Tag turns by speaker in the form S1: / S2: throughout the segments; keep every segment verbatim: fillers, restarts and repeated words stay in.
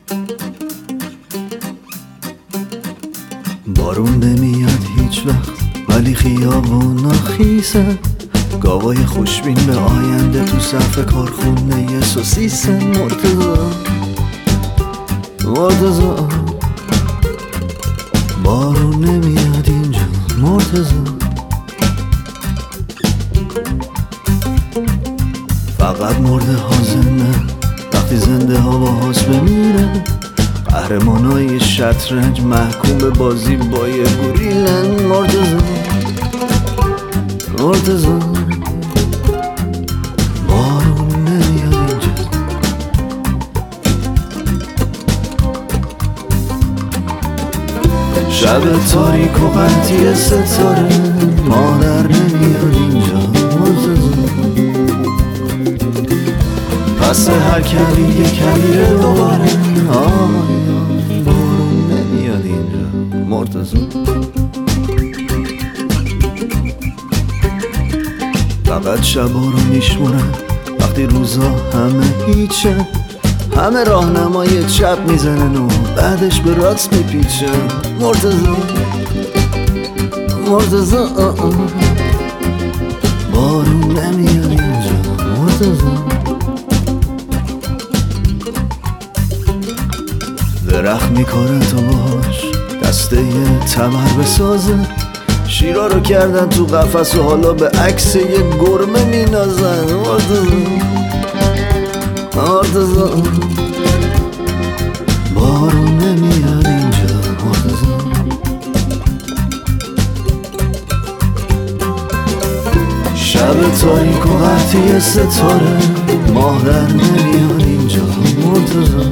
S1: بارون نمیاد هیچ وقت ولی خیابونا خیسه، گاوای خوشبین به آینده تو صف کارخونه سوسیسن. مرتضی مرتضی بارون نمیاد اینجا. مرتضی فقط مرده ها زنده وقتی زنده ها با هاست بمیره. قهرمانای شطرنج محکوم به بازی با یه گوریلن. مرتضی مرتضی بارون نمیاد اینجا. شب تاریک و قطعی ستاره مادر نمیاد اینجا. مرتضی پس هر کلی یه کلیه دوباره. آیا بارون نمیاد اینجا. مرتضی فقط شبا رو میشمونن وقتی روزا همه هیچه، همه راهنمای چپ میزنن و بعدش به راست میپیچن. مرتضی مرتضی بارون نمیاد اینجا. مرتضی درخت میکاره تو باش دسته یه تمر بسازه، شیرا رو کردن تو قفس و حالا به عکس یه گرمه مینازن. مرتضی مرتضی بارون نمیاد اینجا. مرتضی شب تاریک و قطعی ستاره مادر نمیاد اینجا. مرتضی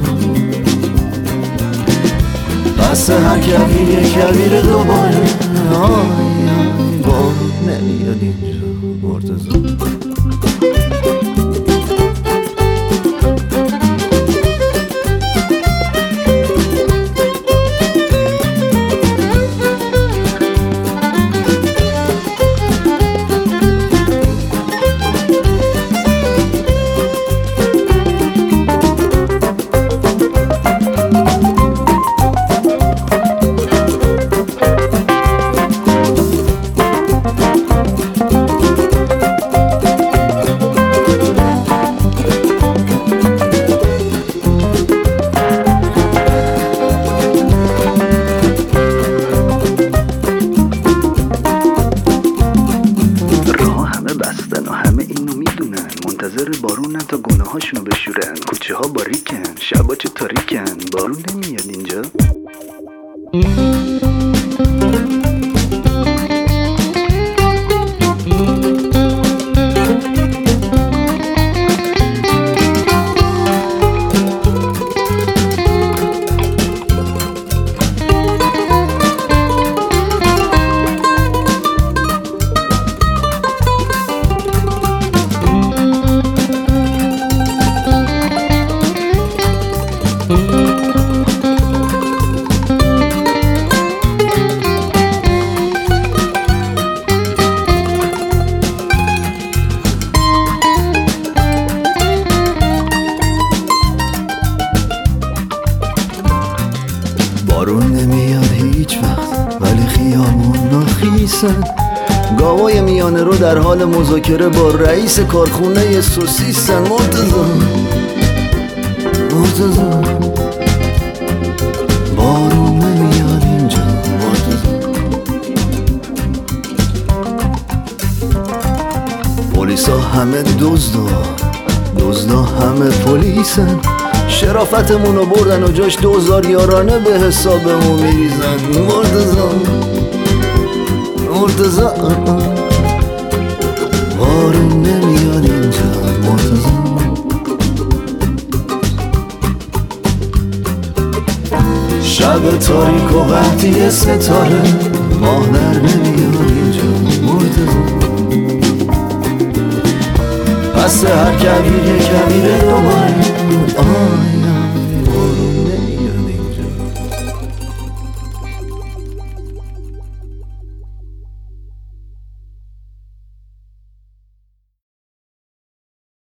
S1: پس هر کبیر یه کبیر دوباره. آیا بارون نمیاد اینجا. مرتضی منتظر بارونن تا گناه هاشونو بشورن. کوچه ها باریکن شبا چه تاریکن. بارون نمیاد اینجا. بارون نمیاد هیچ وقت ولی خیابونا خیسن، گاوای میانه رو در حال مذاکره با رئیس کارخونه سوسیسن. مرتضی مرتضی بارون نمیاد اینجا. مرتضی پلیسا همه دزدا دزدا همه پلیسن، شرافتمونو بردن و جاش دوزار یارانه به حسابمون میریزن. مرتضی مرتضی بارون نمیاد اینجا. مرتضی شب تاریک و قطعی ستاره مادر نمیاد اینجا. مرتضی پس هر کبیر یه کبیر دوباره.